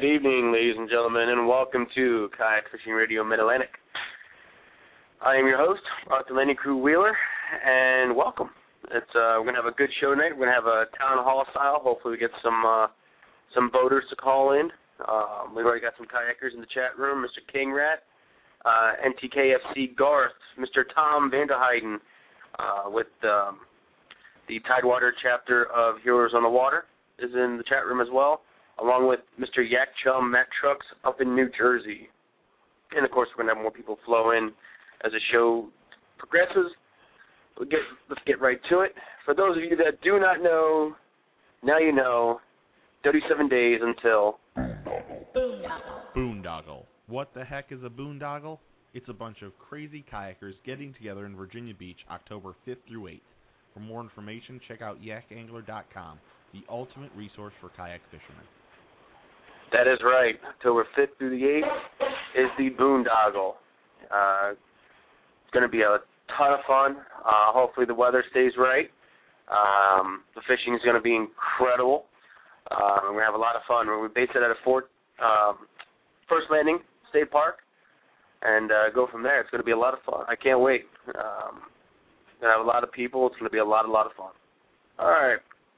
Good evening, ladies and gentlemen, and welcome to Kayak Fishing Radio Mid-Atlantic. I am your host, Arthur Lenny Crew Wheeler, and welcome. We're going to have a good show tonight. We're going to have a town hall style. Hopefully we get some boaters to call in. We've already got some kayakers in the chat room, Mr. King Rat, NTKFC Garth, Mr. Tom Vanderheiden with the Tidewater chapter of Heroes on the Water is in the chat room as well, along with Mr. Yak Chum Matt Trucks up in New Jersey. And, of course, we're going to have more people flow in as the show progresses. Let's get right to it. For those of you that do not know, now you know, 37 days until... Boondoggle. What the heck is a boondoggle? It's a bunch of crazy kayakers getting together in Virginia Beach October 5th through 8th. For more information, check out yakangler.com, the ultimate resource for kayak fishermen. That is right. October 5th through the 8th is the boondoggle. It's going to be a ton of fun. Hopefully the weather stays right. The fishing is going to be incredible. We're going to have a lot of fun. We base it at a First Landing State Park and go from there. It's going to be a lot of fun. I can't wait. Going to have a lot of people. It's going to be a lot of fun. All right.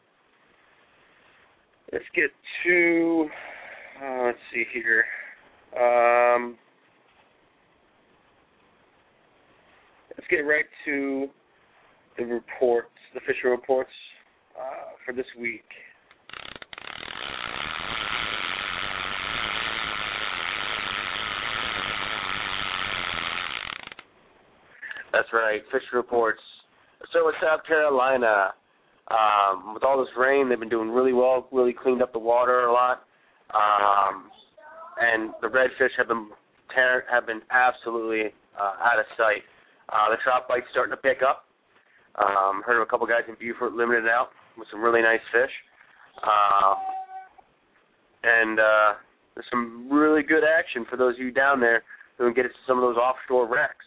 Let's get to, let's see here. Let's get right to the reports, the fishing reports for this week. That's right, fishing reports. So with South Carolina, with all this rain, they've been doing really well, really cleaned up the water a lot, and the redfish have been absolutely out of sight. The trout bite's starting to pick up. Heard of a couple guys in Beaufort limited out with some really nice fish, and there's some really good action for those of you down there who can get to some of those offshore wrecks.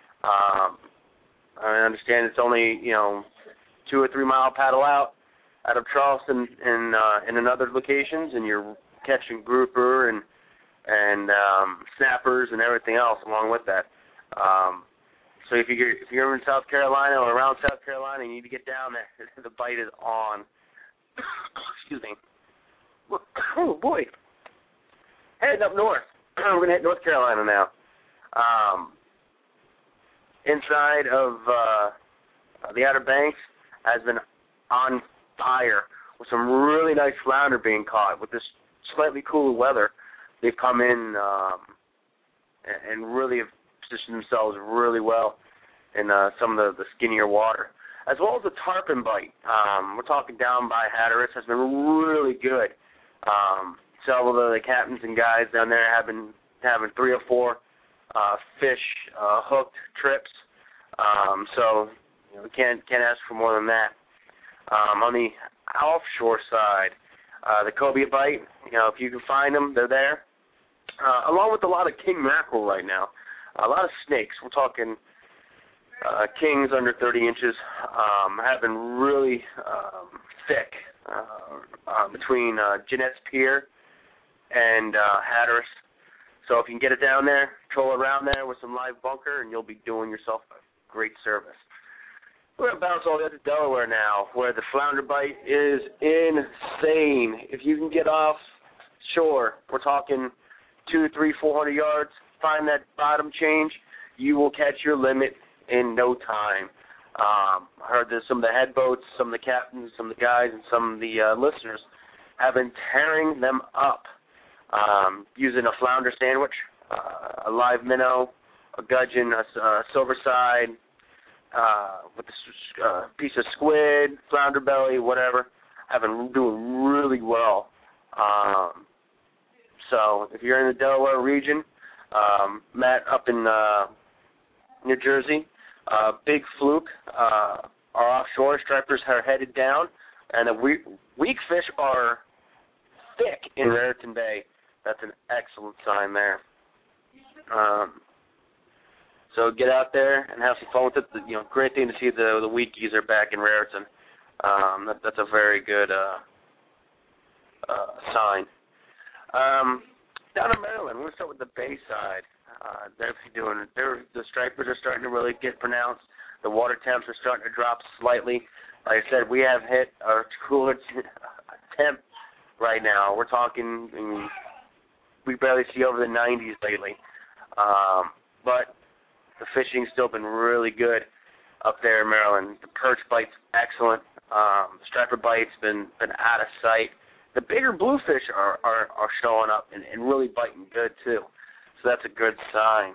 I understand it's only 2 or 3 mile paddle out of Charleston and in other locations, and you're catching grouper and snappers and everything else along with that. So if you're in South Carolina or around South Carolina, you need to get down there. The bite is on. Excuse me. Oh boy. Heading up north. We're gonna hit North Carolina now. Inside of the Outer Banks has been on fire with some really nice flounder being caught. With this slightly cooler weather, they've come in and really have positioned themselves really well in some of the skinnier water, as well as the tarpon bite. We're talking down by Hatteras has been really good. Several of the captains and guys down there have been having 3 or 4 fish hooked trips. So we can't ask for more than that. On the offshore side, the cobia bite, if you can find them, they're there. Along with a lot of king mackerel right now. A lot of snakes. We're talking kings under 30 inches have been really thick between Jeanette's Pier and Hatteras. So if you can get it down there, troll around there with some live bunker, and you'll be doing yourself a great service. We're going to bounce all the way to Delaware now, where the flounder bite is insane. If you can get off shore, we're talking 200, 300, 400 yards, find that bottom change, you will catch your limit in no time. I heard that some of the head boats, some of the captains, some of the guys, and some of the listeners have been tearing them up using a flounder sandwich, a live minnow, a gudgeon, a silver side, with a piece of squid, flounder belly, whatever. Have been doing really well. So if you're in the Delaware region, Matt up in New Jersey, Big Fluke, our offshore stripers are headed down, and the weak fish are thick in Raritan Bay. That's an excellent sign there. So get out there and have some fun with it. Great thing to see the weakies are back in Raritan. That's a very good sign. Down in Maryland, we're going to start with the Bayside. The stripers are starting to really get pronounced. The water temps are starting to drop slightly. Like I said, we have hit our cooler temp right now. We're talking, we barely see over the 90s lately. But the fishing's still been really good up there in Maryland. The perch bite's excellent. The striper bite's been out of sight. The bigger bluefish are showing up and really biting good, too. So that's a good sign.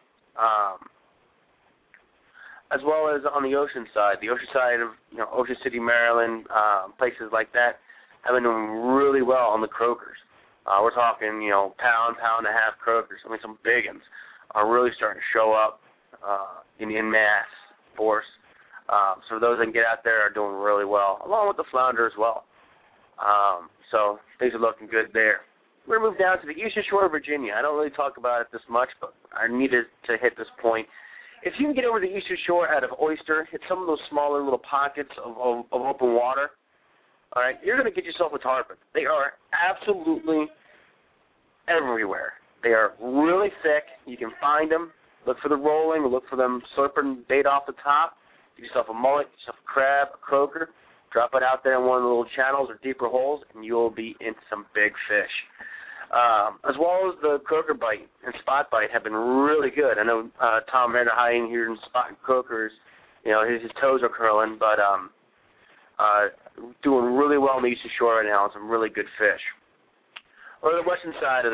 As well as on the ocean side. The ocean side of Ocean City, Maryland, places like that have been doing really well on the croakers. We're talking, pound and a half croakers. I mean, some big ones are really starting to show up in mass force. So those that can get out there are doing really well, along with the flounder as well. So things are looking good there. We're going to move down to the eastern shore of Virginia. I don't really talk about it this much, but I needed to hit this point. If you can get over the eastern shore out of Oyster, hit some of those smaller little pockets of open water, all right, you're going to get yourself a tarpon. They are absolutely everywhere. They are really thick. You can find them. Look for the rolling. Look for them slurping bait off the top. Get yourself a mullet, get yourself a crab, a croaker. Drop it out there in one of the little channels or deeper holes, and you'll be into some big fish. As well as the croaker bite and spot bite have been really good. I know Tom Vanderheiden here in spot and croakers, his toes are curling, but doing really well on the eastern shore right now and some really good fish. Or the western side of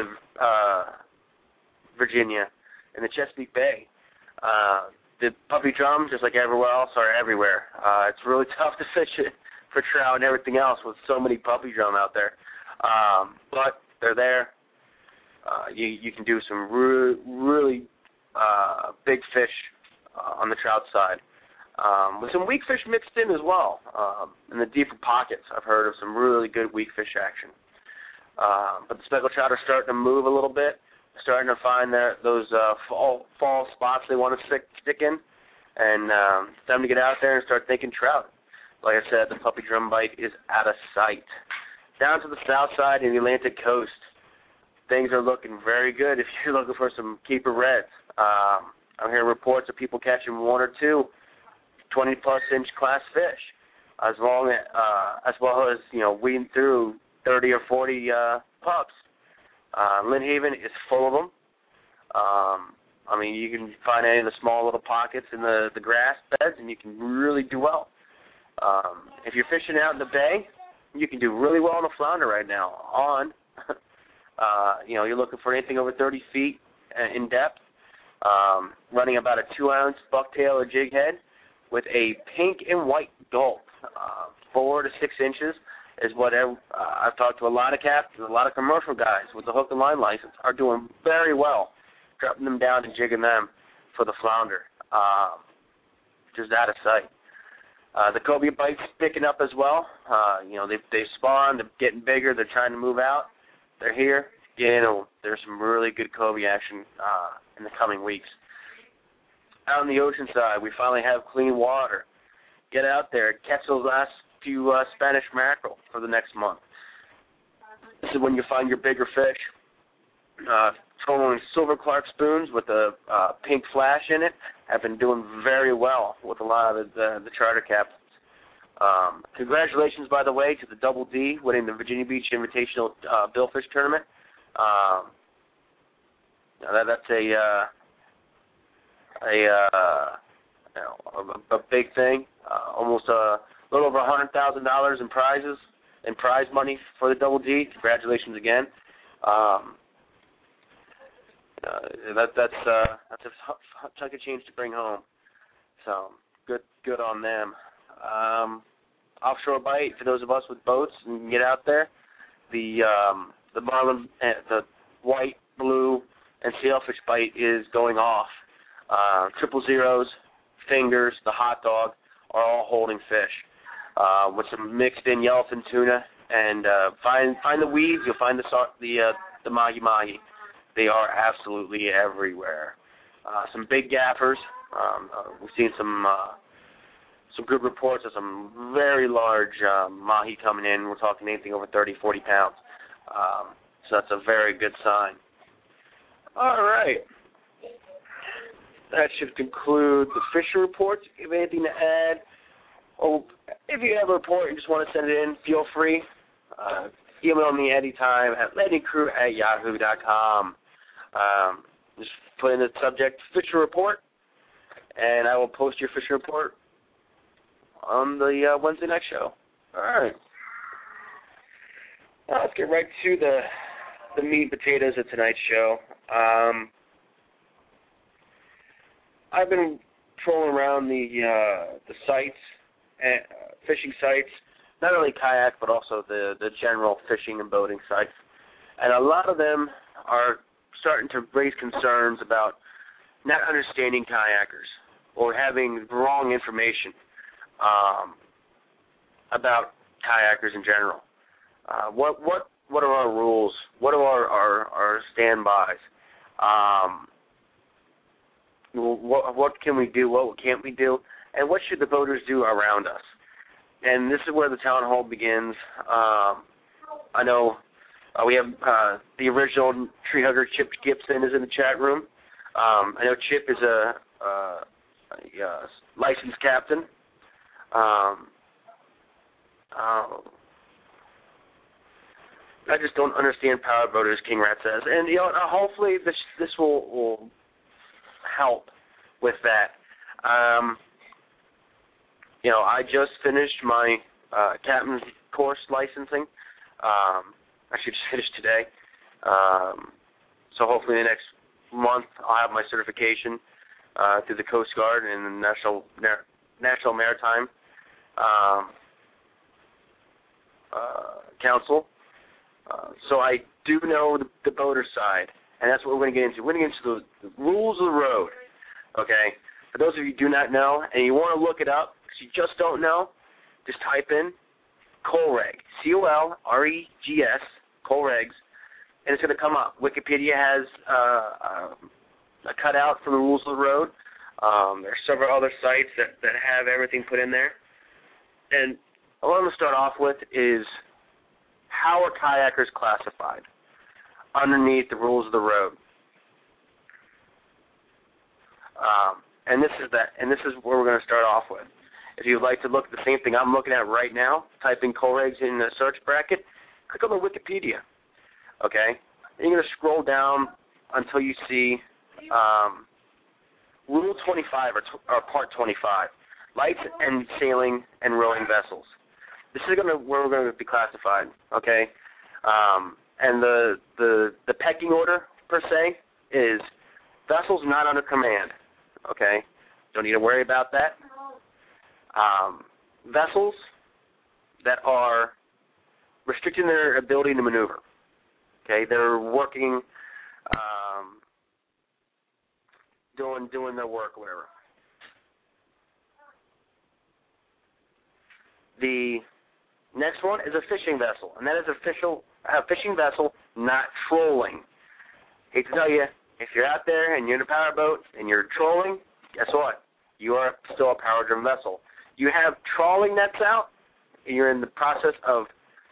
Virginia in the Chesapeake Bay. The puppy drum, just like everywhere else, are everywhere. It's really tough to fish it for trout and everything else with so many puppy drum out there. But they're there. You can do some really big fish on the trout side. With some weak fish mixed in as well. In the deeper pockets, I've heard of some really good weak fish action. But the speckled trout are starting to move a little bit, starting to find those fall spots they want to stick in. And it's time to get out there and start thinking trout. Like I said, the puppy drum bite is out of sight. Down to the south side of the Atlantic coast, things are looking very good if you're looking for some keeper reds. I'm hearing reports of people catching one or two 20-plus inch class fish, as well as weeding through 30 or 40 pups. Lynn Haven is full of them. You can find any of the small little pockets in the grass beds, and you can really do well. If you're fishing out in the bay, you can do really well on the flounder right now. You're looking for anything over 30 feet in depth, running about a 2-ounce bucktail or jig head with a pink and white gulp. 4 to 6 inches is what I've talked to a lot of captains, a lot of commercial guys with the hook and line license are doing very well, dropping them down and jigging them for the flounder, just out of sight. The cobia bite's picking up as well. They've spawned, they're getting bigger, they're trying to move out. They're here. There's some really good cobia action in the coming weeks. Out on the ocean side, we finally have clean water. Get out there, catch those last few Spanish mackerel for the next month. This is when you find your bigger fish. Trolling silver Clark spoons with a pink flash in it have been doing very well with a lot of the charter captains. Congratulations, by the way, to the Double D winning the Virginia Beach Invitational Billfish Tournament. That's a big thing. Almost a little over $100,000 in prizes and prize money for the Double D. Congratulations again. That's a chunk of change to bring home. So good on them. Offshore bite for those of us with boats and can get out there. The marlin, the white, blue, and sailfish bite is going off. 000s, fingers, the hot dog are all holding fish. With some mixed in yellowfin tuna, and find the weeds, you'll find the mahi-mahi. They are absolutely everywhere. Some big gaffers. We've seen some good reports of some very large mahi coming in. We're talking anything over 30, 40 pounds. So that's a very good sign. All right. That should conclude the fishing reports. If you have anything to add, or if you have a report and just want to send it in, feel free. Email me anytime at landingcrew@yahoo.com. Just put in the subject fishing report, and I will post your fishing report on the Wednesday night show. All right. Now let's get right to the meat and potatoes of tonight's show. I've been trolling around the sites, fishing sites, not only kayak but also the general fishing and boating sites, and a lot of them are starting to raise concerns about not understanding kayakers or having wrong information about kayakers in general. What are our rules? What are our standbys? What can we do? What can't we do? And what should the boaters do around us? And this is where the town hall begins. I know we have the original tree hugger, Chip Gibson, is in the chat room. I know Chip is a licensed captain. I just don't understand power boaters, King Rat says. And, hopefully this will help with that. I just finished my captain's course licensing. Actually, just finished today. So hopefully the next month I'll have my certification through the Coast Guard and the National Maritime Council. So I do know the boater side, and that's what we're going to get into. We're going to get into the rules of the road, okay? For those of you who do not know, and you want to look it up, because you just don't know, just type in COLREG, COLREGS, COLREGS, and it's going to come up. Wikipedia has a cutout from the rules of the road. There are several other sites that have everything put in there. And what I'm going to start off with is how are kayakers classified underneath the rules of the road? And this is where we're going to start off with. If you'd like to look at the same thing I'm looking at right now, type in COLREGs in the search bracket, click on the Wikipedia, okay? And you're going to scroll down until you see Rule 25 or Part 25, Lights and Sailing and Rowing Vessels. This is where we're going to be classified, okay? And the pecking order, per se, is vessels not under command, okay? Don't need to worry about that. Vessels that are restricting their ability to maneuver, okay? They're working, doing their work, whatever. The next one is a fishing vessel, and that is a fishing vessel not trolling. Hate to tell you, if you're out there and you're in a powerboat and you're trolling, guess what? You are still a power-driven vessel. You have trawling nets out, and you're in the process of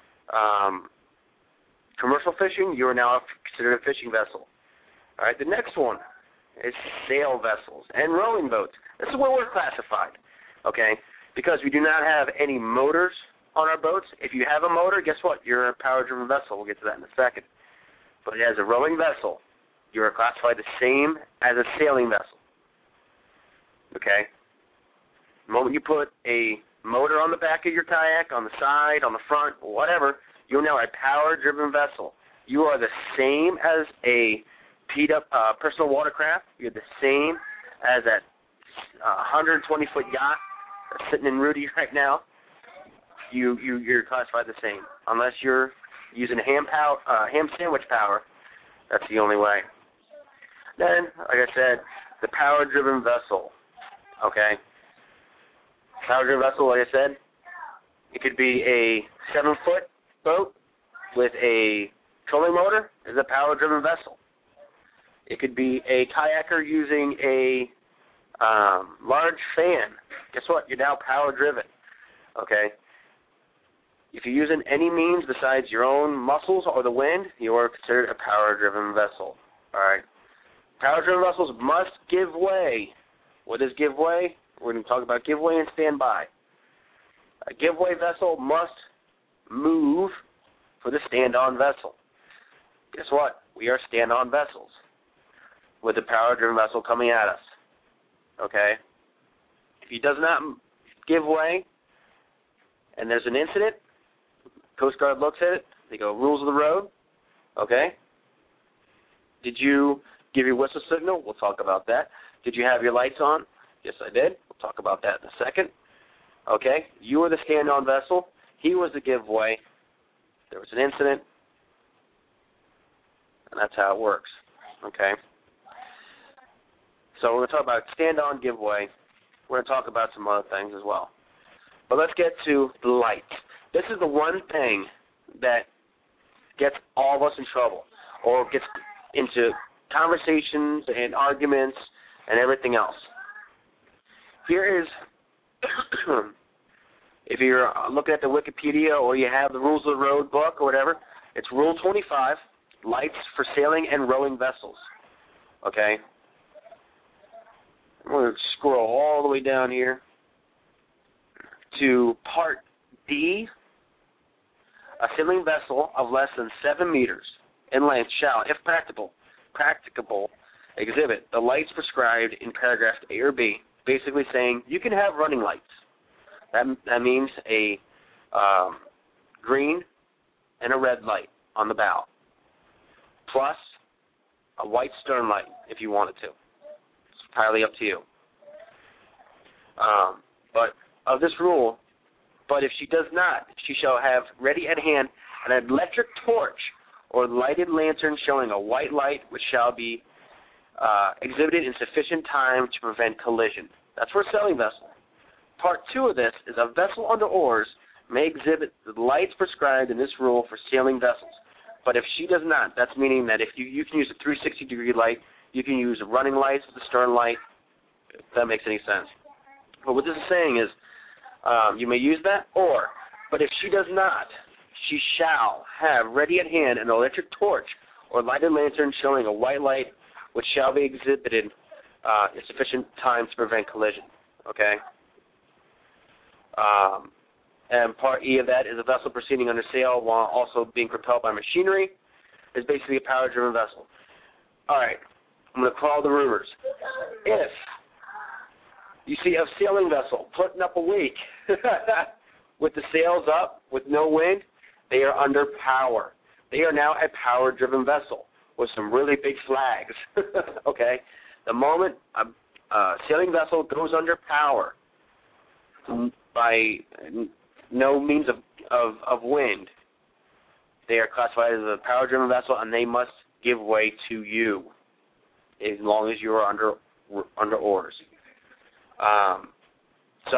commercial fishing, you are now considered a fishing vessel. All right, the next one is sail vessels and rowing boats. This is where we're classified, okay? Because we do not have any motors on our boats. If you have a motor, guess what? You're a power-driven vessel. We'll get to that in a second. But as a rowing vessel, you are classified the same as a sailing vessel, okay? The moment you put a motor on the back of your kayak, on the side, on the front, whatever, you're now a power-driven vessel. You are the same as a P-up personal watercraft. You're the same as that 120-foot yacht that's sitting in Rudy right now. You're classified the same, unless you're using ham sandwich power. That's the only way. Then, like I said, the power-driven vessel. Okay, power-driven vessel, like I said, it could be a 7-foot boat with a trolling motor. Is a power-driven vessel. It could be a kayaker using a large fan. Guess what? You're now power-driven. Okay. If you're using any means besides your own muscles or the wind, you are considered a power-driven vessel. All right. power-driven vessels must give way. What is give way? We're going to talk about give way and stand by. A give way vessel must move for the stand-on vessel. Guess what? We are stand-on vessels with a power-driven vessel coming at us. Okay? If he does not give way and there's an incident, Coast Guard looks at it, they go, rules of the road. Okay? Did you give your whistle signal? We'll talk about that. Did you have your lights on? Yes, I did. We'll talk about that in a second. Okay? You were the stand-on vessel. He was the giveaway. There was an incident. And that's how it works. Okay? So we're going to talk about stand-on giveaway. We're going to talk about some other things as well. But let's get to the lights. This is the one thing that gets all of us in trouble or gets into conversations and arguments and everything else. Here is, if you're looking at the Wikipedia or you have the Rules of the Road book or whatever, it's Rule 25, lights for sailing and rowing vessels. Okay? I'm going to scroll all the way down here to Part D. A sailing vessel of less than 7 meters in length shall, if practicable, exhibit the lights prescribed in paragraphs A or B, basically saying you can have running lights. That means a green and a red light on the bow, plus a white stern light if you wanted to. It's entirely up to you. But of this rule, but if she does not, she shall have ready at hand an electric torch or lighted lantern showing a white light which shall be exhibited in sufficient time to prevent collision. That's for a sailing vessel. Part 2 of this is a vessel under oars may exhibit the lights prescribed in this rule for sailing vessels. But if she does not, that's meaning that if you can use a 360-degree light, you can use running lights with the stern light, if that makes any sense. But what this is saying is you may use that, but if she does not, she shall have ready at hand an electric torch or lighted lantern showing a white light which shall be exhibited in sufficient time to prevent collision. Okay? And Part E of that is a vessel proceeding under sail while also being propelled by machinery. Is basically a power-driven vessel. All right, I'm going to call the rumors. If you see a sailing vessel putting up a wake with the sails up, with no wind, they are under power. They are now a power-driven vessel with some really big flags. Okay? The moment a sailing vessel goes under power by no means of wind, they are classified as a power-driven vessel, and they must give way to you as long as you are under orders. So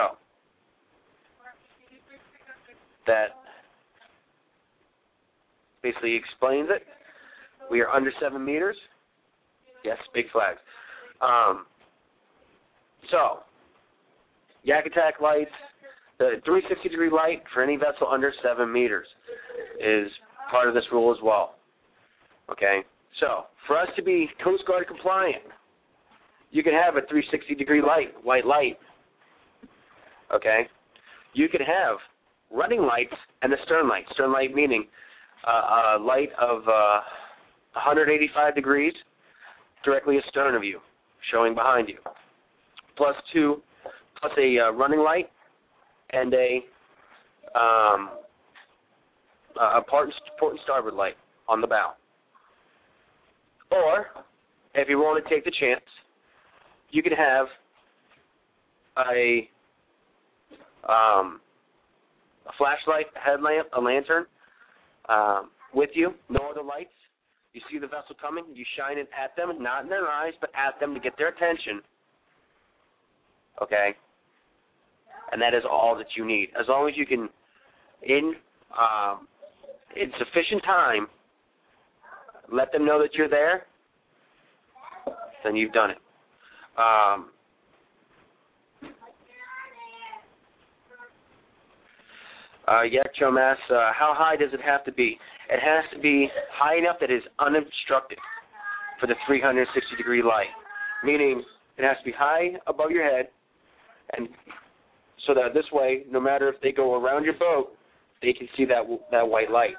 that basically explains it. We are under 7 meters. Yes, big flags. So, yak attack lights, the 360-degree light for any vessel under 7 meters is part of this rule as well. Okay? So, for us to be Coast Guard compliant, you can have a 360-degree light, white light. Okay? You could have running lights and a stern light. Stern light meaning a light of 185 degrees directly astern of you, showing behind you. Plus a running light and a port and starboard light on the bow. Or, if you want to take the chance, you could have a flashlight, a headlamp, a lantern with you, no other lights. You see the vessel coming, you shine it at them, not in their eyes, but at them to get their attention. Okay? And that is all that you need. As long as you can, in sufficient time, let them know that you're there, then you've done it. Yakchom asks, how high does it have to be? It has to be high enough that it is unobstructed. for the 360-degree light, meaning it has to be high above your head, and so that this way, no matter if they go around your boat, they can see that white light.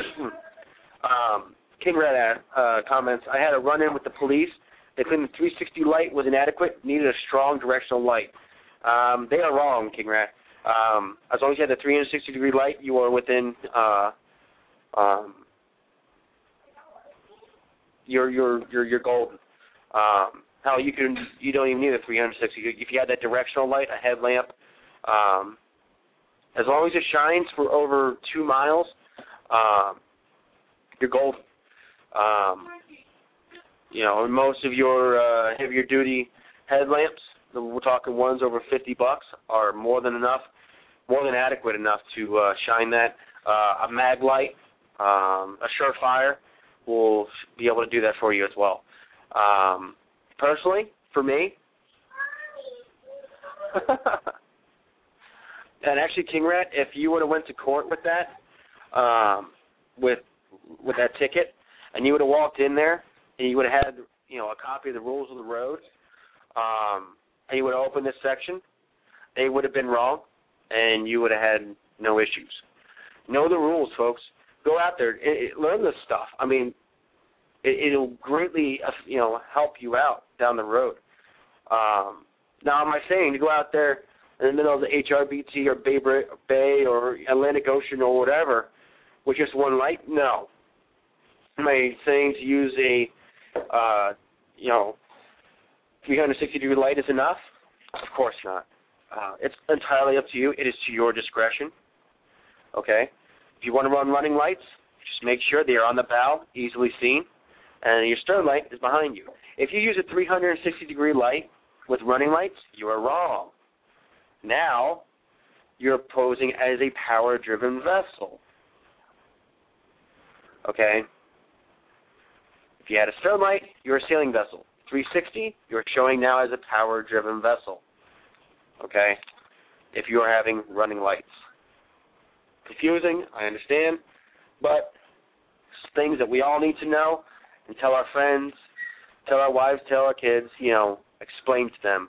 King Red comments, I had a run-in with the police. They claimed the 360 light was inadequate, needed a strong directional light. They are wrong, King Rat. As long as you have the 360-degree light, you are within you're golden. Hell, you don't even need a 360. If you had that directional light, a headlamp, as long as it shines for over 2 miles, you're golden. Most of your heavier duty headlamps, we're talking ones over $50, are more than adequate enough to shine that. A mag light, a Surefire will be able to do that for you as well. Personally, for me, and actually, King Rat, if you would have went to court with that, with that ticket, and you would have walked in there, and you would have had, a copy of the rules of the road, and you would have opened this section, they would have been wrong, and you would have had no issues. Know the rules, folks. Go out there, learn this stuff. I mean, it'll greatly, help you out down the road. Now, am I saying to go out there in the middle of the HRBT or Bay or Atlantic Ocean or whatever with just one light? No. Am I saying to use a 360-degree light is enough? Of course not. It's entirely up to you. It is to your discretion. Okay? If you want to run running lights, just make sure they are on the bow, easily seen, and your stern light is behind you. If you use a 360-degree light with running lights, you are wrong. Now, you're posing as a power-driven vessel. Okay? If you had a stern light, you're a sailing vessel. 360, you're showing now as a power-driven vessel. Okay? If you are having running lights. Confusing, I understand, but it's things that we all need to know and tell our friends, tell our wives, tell our kids, explain to them,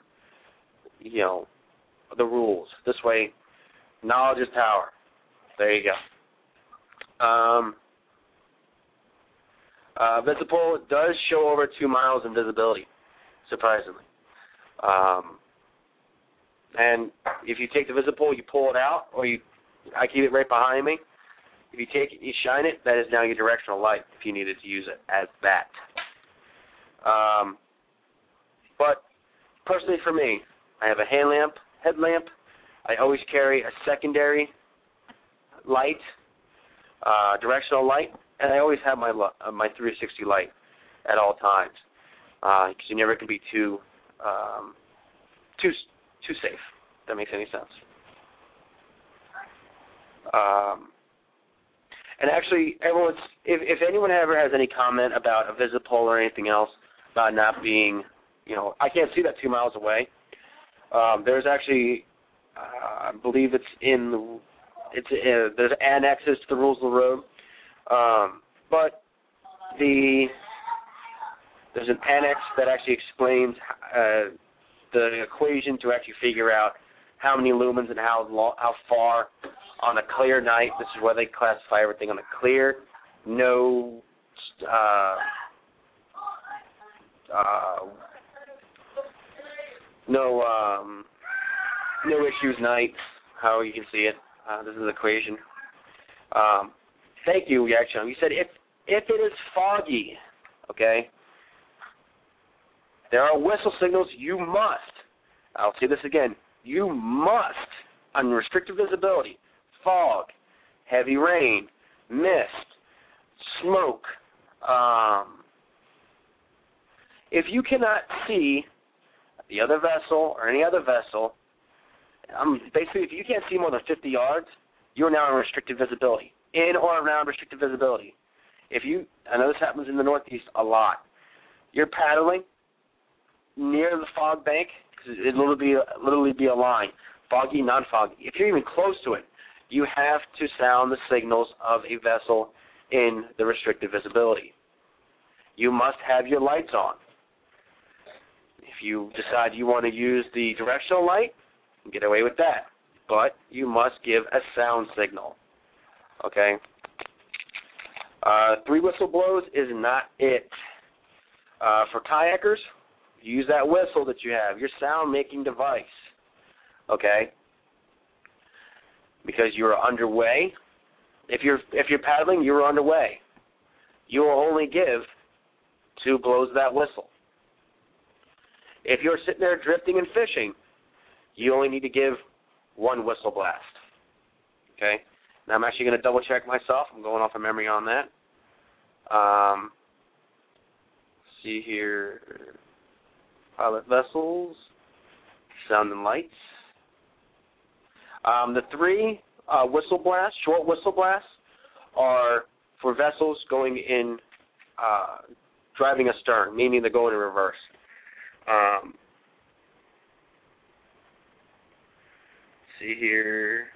the rules. This way, knowledge is power. There you go. Visible does show over 2 miles in visibility, surprisingly. And if you take the visible, you pull it out, or I keep it right behind me. If you take it, you shine it, that is now your directional light if you needed to use it as that. But personally for me, I have a headlamp. I always carry a secondary light, directional light, and I always have my 360 light at all times, because you never can be too safe. If that makes any sense. And actually, if anyone ever has any comment about a Visipol or anything else about not being, I can't see that 2 miles away. There's actually, I believe there's annexes to the rules of the road. But there's an annex that actually explains the equation to actually figure out how many lumens and how far on a clear night. This is where they classify everything on a clear, no issues night, how you can see it. This is the equation. Thank you, Yak-Chung. You said if it is foggy, okay, there are whistle signals you must, I'll say this again, you must, on restricted visibility, fog, heavy rain, mist, smoke. If you cannot see the other vessel or any other vessel, basically if you can't see more than 50 yards, you're now in restricted visibility, in or around restricted visibility. I know this happens in the Northeast a lot. You're paddling near the fog bank, because it'll literally be a line, foggy, non-foggy. If you're even close to it, you have to sound the signals of a vessel in the restricted visibility. you must have your lights on. If you decide you want to use the directional light, get away with that. But you must give a sound signal. Okay? 3 whistle blows is not it. For kayakers, use that whistle that you have, your sound-making device. Okay? Because you're underway. If you're paddling, you're underway. You will only give 2 blows of that whistle. If you're sitting there drifting and fishing, you only need to give 1 whistle blast. Okay? Now I'm actually going to double check myself. I'm going off of memory on that. See here, pilot vessels, sound and lights. The 3 whistle blasts, short whistle blasts, are for vessels going in, driving astern, meaning they're going in reverse. See here.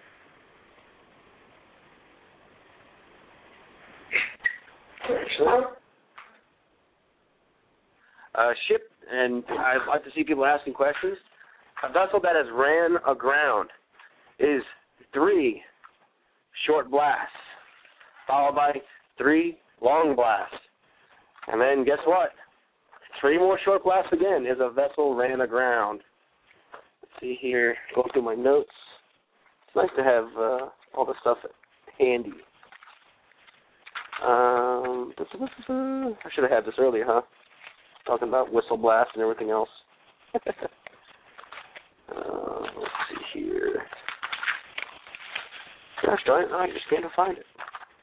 Ship, and I'd like to see people asking questions. A vessel that has ran aground is 3 short blasts, followed by 3 long blasts. And then guess what? 3 more short blasts again is a vessel ran aground. Let's see here, go through my notes. It's nice to have all the stuff handy. I should have had this earlier, huh? Talking about whistle blast and everything else. Let's see here. Gosh darn it, I just can't find it.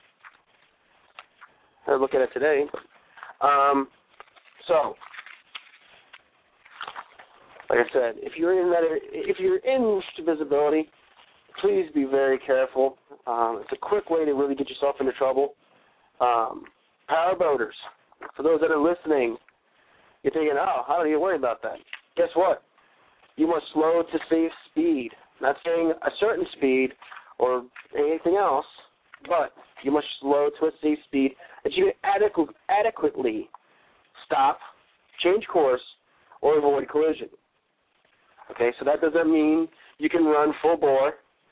I had to look at it today. So, like I said, if you're in visibility, please be very careful. It's a quick way to really get yourself into trouble. Power boaters, for those that are listening, you're thinking, oh, how do you worry about that? Guess what? You must slow to safe speed. Not saying a certain speed or anything else, but you must slow to a safe speed that you can adequately stop, change course, or avoid collision. Okay, so that doesn't mean you can run full bore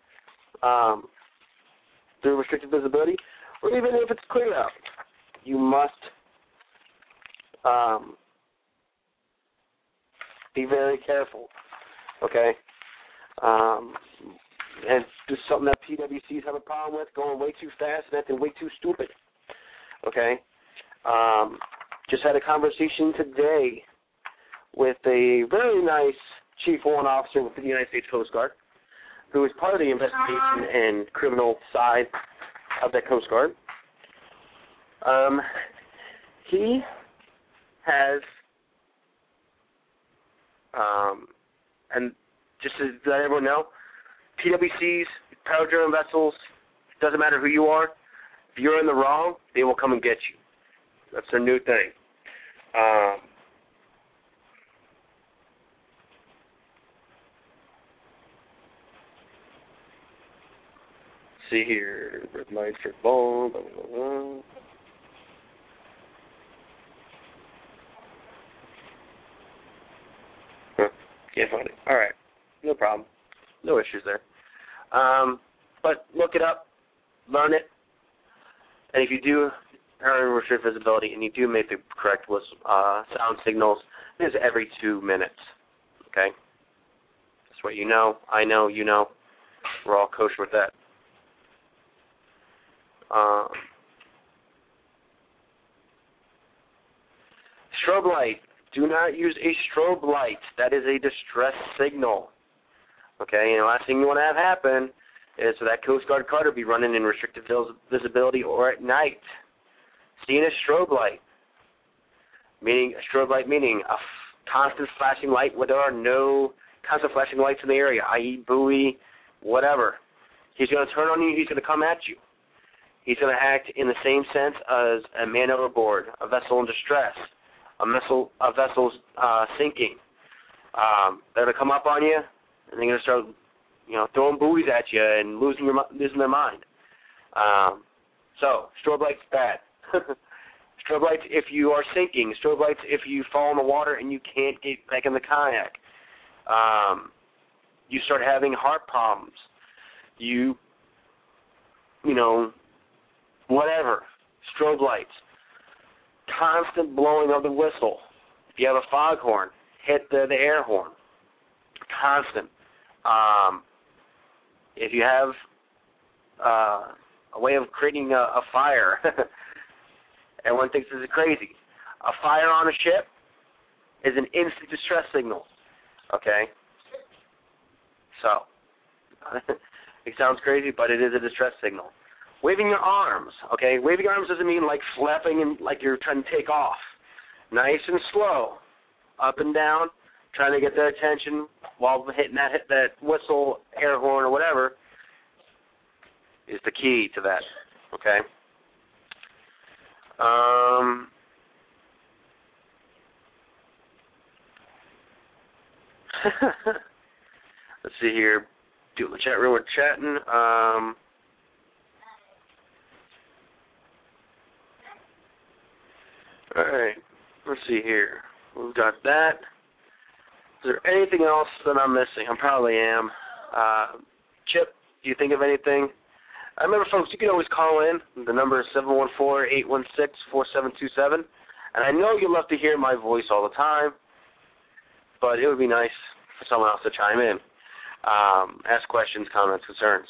through restricted visibility, or even if it's clear out. You must be very careful, okay? And this is something that PWCs have a problem with, going way too fast and acting way too stupid, okay? Just had a conversation today with a very nice Chief Warrant Officer with the United States Coast Guard, who is part of the investigation and criminal side of the Coast Guard. He has, and just to let everyone know, PWCs, power-driven vessels, doesn't matter who you are, if you're in the wrong, they will come and get you. That's their new thing. See here, red light for ball, blah, blah, blah. Can't find it. All right, no problem. No issues there. But look it up, learn it, and if you do are in restricted visibility and you do make the correct sound signals, it is every 2 minutes. Okay? That's what you know. I know. You know. We're all kosher with that. Strobe light. Do not use a strobe light. That is a distress signal. Okay, and the last thing you want to have happen is for that Coast Guard cutter be running in restricted visibility or at night. Seeing a strobe light, meaning a constant flashing light where there are no constant flashing lights in the area, i.e. buoy, whatever. He's going to turn on you. He's going to come at you. He's going to act in the same sense as a man overboard, a vessel in distress, a vessel sinking. They're going to come up on you, and they're going to start, throwing buoys at you and losing their mind. So strobe light's bad. Strobe lights if you are sinking. Strobe lights if you fall in the water and you can't get back in the kayak. You start having heart problems. You know, whatever. Strobe lights. Constant blowing of the whistle. If you have a foghorn, hit the air horn. Constant. If you have a way of creating a fire, everyone thinks this is crazy. A fire on a ship is an instant distress signal. Okay? So, it sounds crazy, but it is a distress signal. Waving your arms, okay? Waving your arms doesn't mean like flapping and like you're trying to take off. Nice and slow, up and down, trying to get their attention while hitting that whistle, air horn, or whatever is the key to that, okay? Let's see here. Do the chat room. We're chatting. All right. Let's see here. We've got that. Is there anything else that I'm missing? I probably am. Chip, do you think of anything? Remember, folks, you can always call in. The number is 714-816-4727. And I know you love to hear my voice all the time, but it would be nice for someone else to chime in. Ask questions, comments, concerns.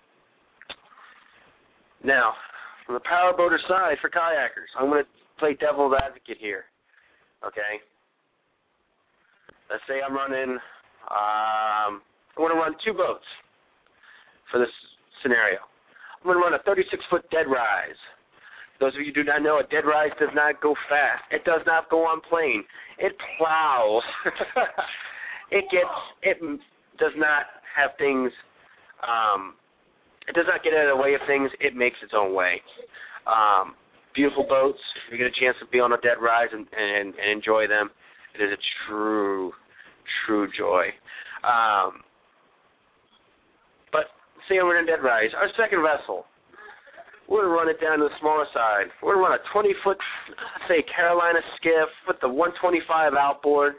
Now, from the powerboater side for kayakers, I'm going to play devil's advocate here. Okay? Let's say I'm running, I'm going to run two boats for this scenario. I'm going to run a 36-foot dead rise. Those of you who do not know, a dead rise does not go fast. It does not go on plane. It plows. It does not have things, it does not get out of the way of things. It makes its own way. Beautiful boats. If you get a chance to be on a dead rise and enjoy them, it is a true joy. But say we're in a dead rise. Our second vessel, we're going to run it down to the smaller side. We're going to run a 20-foot, say, Carolina skiff with the 125 outboard.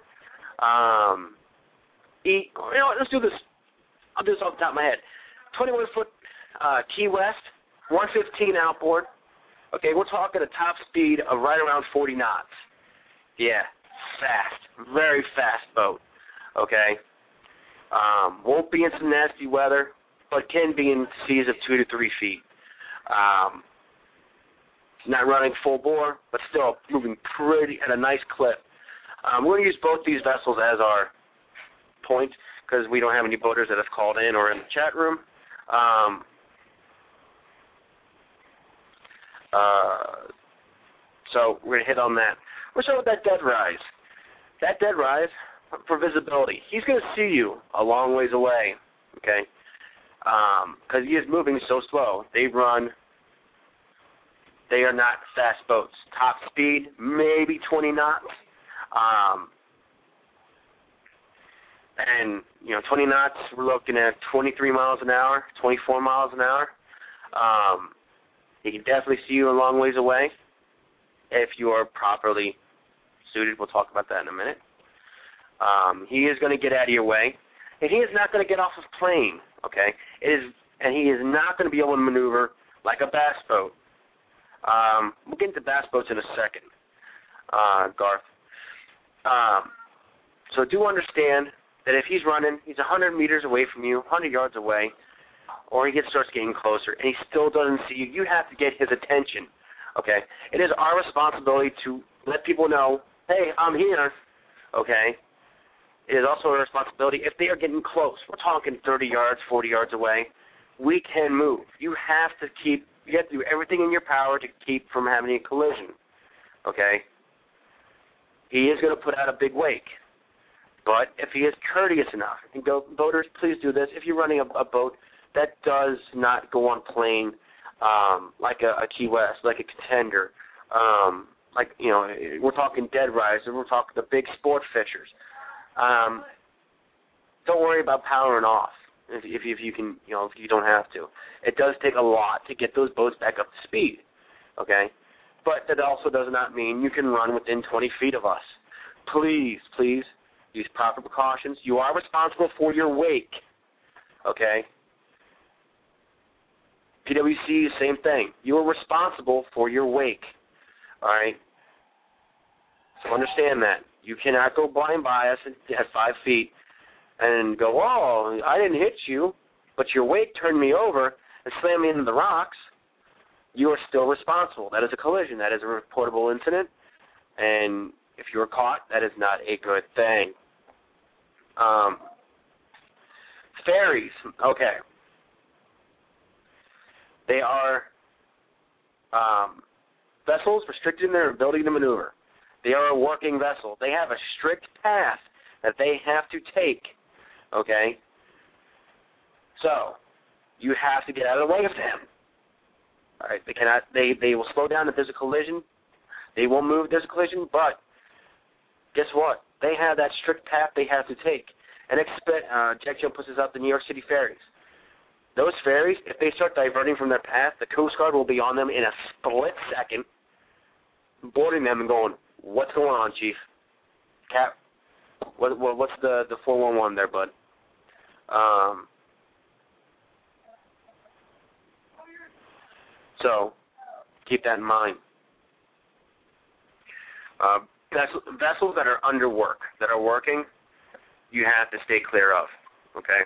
Let's do this. I'll do this off the top of my head. 21-foot Key West, 115 outboard. Okay, we're talking a top speed of right around 40 knots. Yeah, fast, very fast boat. Okay, won't be in some nasty weather, but can be in seas of 2 to 3 feet. Not running full bore, but still moving pretty at a nice clip. We're going to use both these vessels as our point because we don't have any boaters that have called in or in the chat room. So we're going to hit on that. We're starting with that dead rise. That dead rise, for visibility, he's going to see you a long ways away, okay? Because he is moving so slow. They are not fast boats. Top speed, maybe 20 knots. And, 20 knots, we're looking at 23 miles an hour, 24 miles an hour. He can definitely see you a long ways away if you are properly suited. We'll talk about that in a minute. He is going to get out of your way, and he is not going to get off his plane, okay? And he is not going to be able to maneuver like a bass boat. We'll get into bass boats in a second, Garth. So do understand that if he's running, he's 100 meters away from you, 100 yards away, or he starts getting closer, and he still doesn't see you, you have to get his attention, okay? It is our responsibility to let people know, hey, I'm here, okay? It is also our responsibility, if they are getting close, we're talking 30 yards, 40 yards away, we can move. You have to do everything in your power to keep from having a collision, okay? He is going to put out a big wake. But if he is courteous enough, and boaters, please do this. If you're running a boat that does not go on plane, like a Key West, like a Contender, we're talking dead rise, and we're talking the big sport fishers. Don't worry about powering off if you can, if you don't have to. It does take a lot to get those boats back up to speed. Okay, But that also does not mean you can run within 20 feet of us. Please, please use proper precautions. You are responsible for your wake, okay? PWC, same thing. You are responsible for your wake, all right? So understand that. You cannot go blind by us at 5 feet and go, oh, I didn't hit you, but your wake turned me over and slammed me into the rocks. You are still responsible. That is a collision. That is a reportable incident. And if you're caught, that is not a good thing. Ferries, okay. They are vessels restricted in their ability to maneuver. They are a working vessel. They have a strict path that they have to take, okay? So, you have to get out of the way of them. All right, they cannot. They will slow down if there's a collision. They will move if there's a collision, but guess what? They have that strict path they have to take. And Jack Joe puts this up the New York City ferries. Those ferries, if they start diverting from their path, the Coast Guard will be on them in a split second, boarding them and going, what's going on, Chief? Cap, what's the 411 there, bud? So keep that in mind. Vessels that are under work, that are working, you have to stay clear of, okay?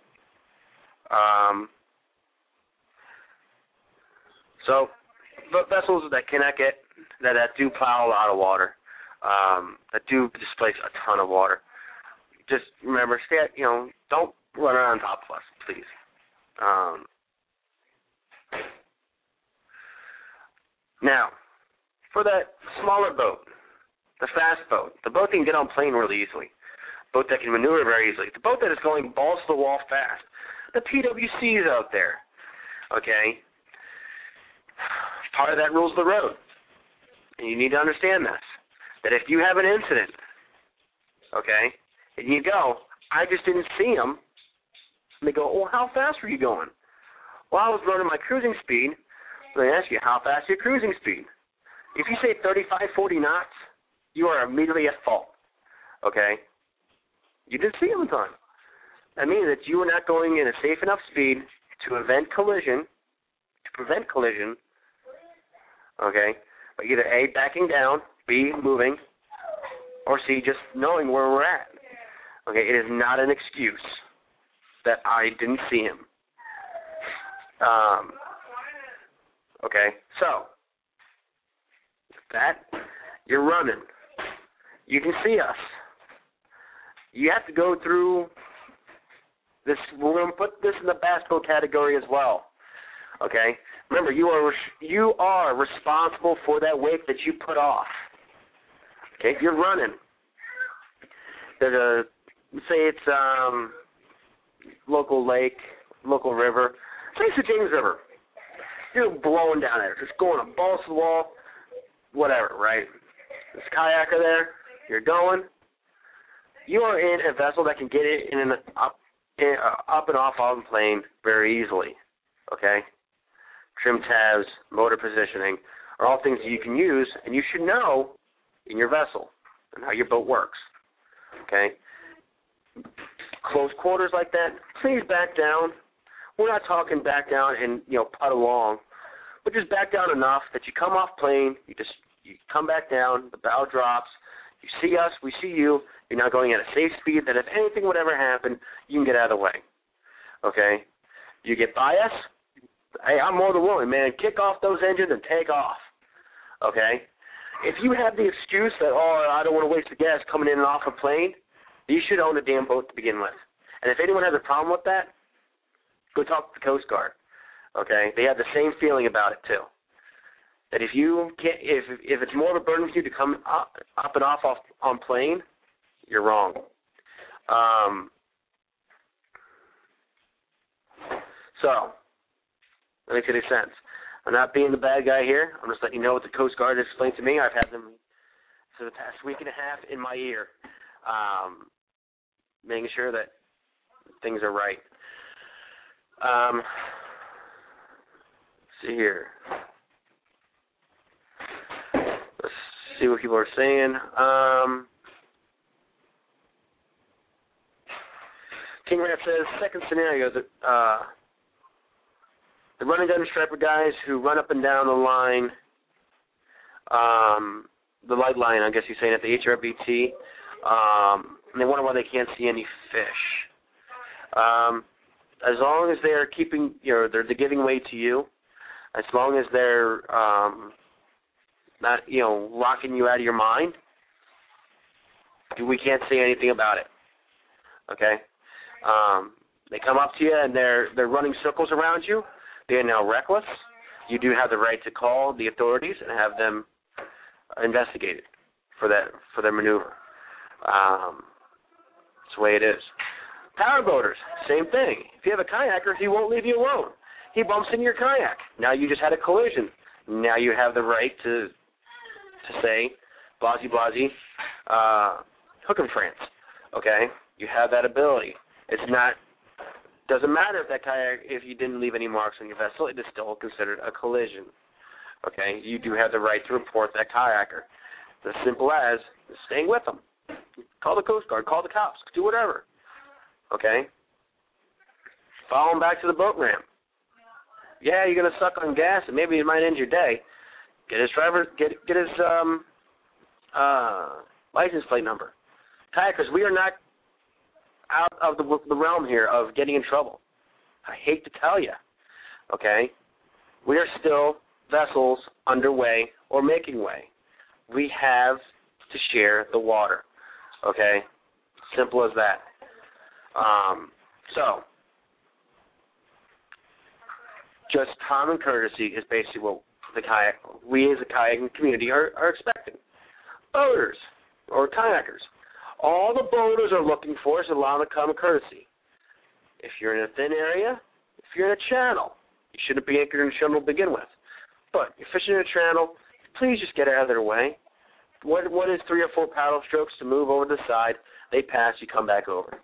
So vessels that cannot get, that do plow a lot of water, that do displace a ton of water, just remember, don't run around on top of us, please. Now, for that smaller boat, the fast boat, the boat that can get on plane really easily, boat that can maneuver very easily, the boat that is going balls to the wall fast, the PWCs out there, okay? Part of that rules the road. And you need to understand this, that if you have an incident, okay, and you go, I just didn't see him, and they go, well, how fast were you going? Well, I was running my cruising speed. So they ask you, how fast is your cruising speed? If you say 35, 40 knots, you are immediately at fault, okay? You didn't see him in time. That means that you are not going in a safe enough speed to prevent collision, okay, by either A, backing down, B, moving, or C, just knowing where we're at. Okay, it is not an excuse that I didn't see him. Okay, so, that, you're running. You can see us. You have to go through this. We're going to put this in the bass boat category as well. Okay? Remember, you are responsible for that wake that you put off. Okay? If you're running, there's say it's local lake, local river. Say it's the James River. You're blowing down there, just going up balls to the wall, whatever, right? This kayaker there, you're going. You are in a vessel that can get it in an up and off on the plane very easily, okay? Trim tabs, motor positioning are all things that you can use, and you should know in your vessel and how your boat works, okay? Close quarters like that, please back down. We're not talking back down and, putt along, but just back down enough that you come off plane, you come back down, the bow drops, you see us, we see you, you're not going at a safe speed that if anything would ever happen, you can get out of the way, okay? You get by us, hey, I'm more than willing, man, kick off those engines and take off, okay? If you have the excuse that, I don't want to waste the gas coming in and off a plane, you should own a damn boat to begin with. And if anyone has a problem with that, go talk to the Coast Guard, okay? They have the same feeling about it, too. That if you can't, if it's more of a burden for you to come up and off on plane, you're wrong. So, that makes any sense. I'm not being the bad guy here. I'm just letting you know what the Coast Guard has explained to me. I've had them for the past week and a half in my ear, making sure that things are right. See here. see what people are saying. King Rap says, second scenario, the running gun striper guys who run up and down the line, the light line, I guess you're saying, at the HRBT, and they wonder why they can't see any fish. As long as they're keeping, they're giving way to you, as long as they're not, locking you out of your mind, we can't say anything about it. Okay? They come up to you and they're running circles around you. They are now reckless. You do have the right to call the authorities and have them investigated for their maneuver. That's the way it is. Powerboaters, same thing. If you have a kayaker, he won't leave you alone. He bumps into your kayak. Now you just had a collision. Now you have the right to say, blasey, hook 'em France. Okay? You have that ability. Doesn't matter if that kayak, if you didn't leave any marks on your vessel, it is still considered a collision. Okay? You do have the right to report that kayaker. It's as simple as staying with them. Call the Coast Guard, call the cops, do whatever. Okay? Follow him back to the boat ramp. Yeah, you're gonna suck on gas, and maybe it might end your day. Get his license plate number. Kayakers, we are not out of the realm here of getting in trouble. I hate to tell you. Okay? We are still vessels underway or making way. We have to share the water. Okay? Simple as that. So, just common courtesy is basically what we as a kayaking community are expecting. Boaters or kayakers, all the boaters are looking for is a lot of common courtesy. If you're in a thin area, if you're in a channel, you shouldn't be anchored in a channel to begin with. But you're fishing in a channel, please just get out of their way. What is 3 or 4 paddle strokes to move over to the side? They pass, you come back over.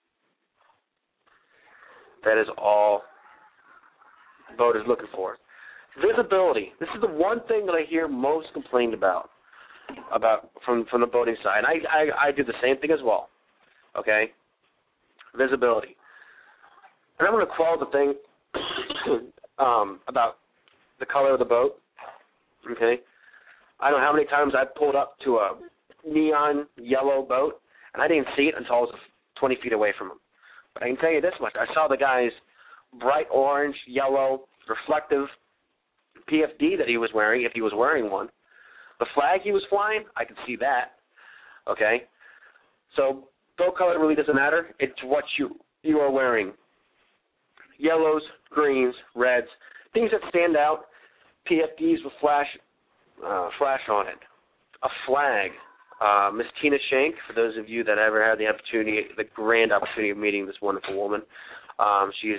That is all the boat is looking for. Visibility. This is the one thing that I hear most complained about from the boating side. I do the same thing as well. Okay? Visibility. And I'm going to quote the thing about the color of the boat. Okay? I don't know how many times I pulled up to a neon yellow boat, and I didn't see it until I was 20 feet away from them. But I can tell you this much. I saw the guy's bright orange, yellow, reflective PFD that he was wearing, if he was wearing one. The flag he was flying, I could see that. Okay? So boat color really doesn't matter. It's what you are wearing. Yellows, greens, reds, things that stand out. PFDs with flash on it. A flag. Miss Tina Shank, for those of you that ever had the grand opportunity of meeting this wonderful woman, she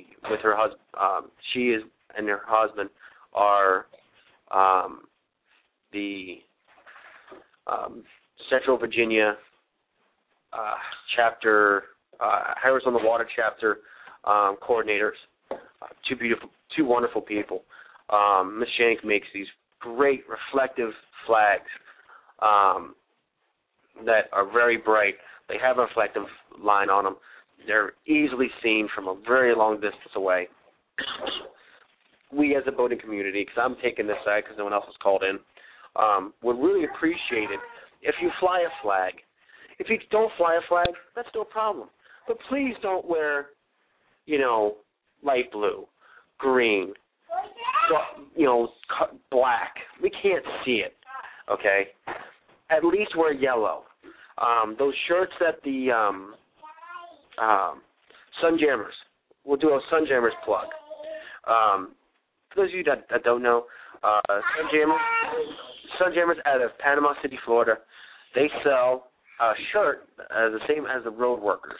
and her husband are the Central Virginia chapter, Harris on the Water chapter coordinators. Two wonderful people. Miss Shank makes these great reflective flags that are very bright. They have a reflective line on them. They're easily seen from a very long distance away. We as a boating community, because I'm taking this side because no one else is called in, would really appreciate it if you fly a flag. If you don't fly a flag, that's no problem. But please don't wear, light blue, green, black. We can't see it, okay? At least wear yellow. Those shirts that the Sunjammers, we'll do a Sunjammers plug. For those of you that don't know, Sunjammers out of Panama City, Florida, they sell a shirt the same as the road workers.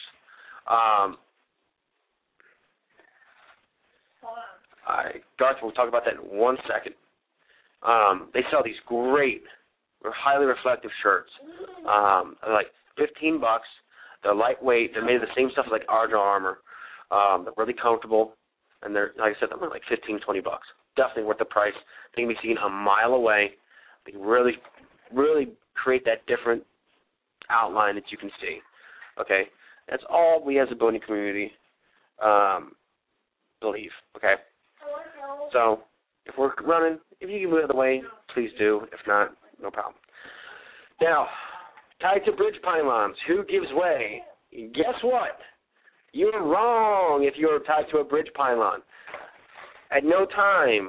Garth will talk about that in 1 second. They sell these great, highly reflective shirts. They're like $15. They're lightweight. They're made of the same stuff as like Argyle armor. They're really comfortable, and they're, like I said, they're like $15, $20. Definitely worth the price. They can be seen a mile away. They really really create that different outline that you can see. Okay? That's all we as a boating community believe. Okay? So, if we're running, if you can move out of the way, please do. If not, no problem. Now, tied to bridge pylons, who gives way? Guess what? You're wrong if you're tied to a bridge pylon. At no time